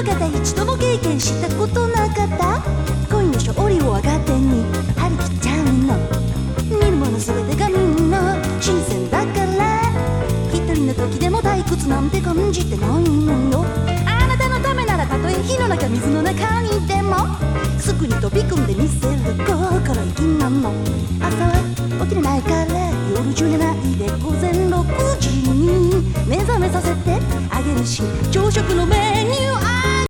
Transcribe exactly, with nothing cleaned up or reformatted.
方一度も経験したことなかった。恋の勝利をあがってに張り切っちゃうの。見るもの全てがみんな新鮮だから、一人の時でも退屈なんて感じてないのよ。あなたのためならたとえ火の中水の中にいてもすぐに飛び込んでみせる心意気なの。朝は起きれないから夜中寝ないで午前ろくじに目覚めさせてあげるし、朝食のメニュー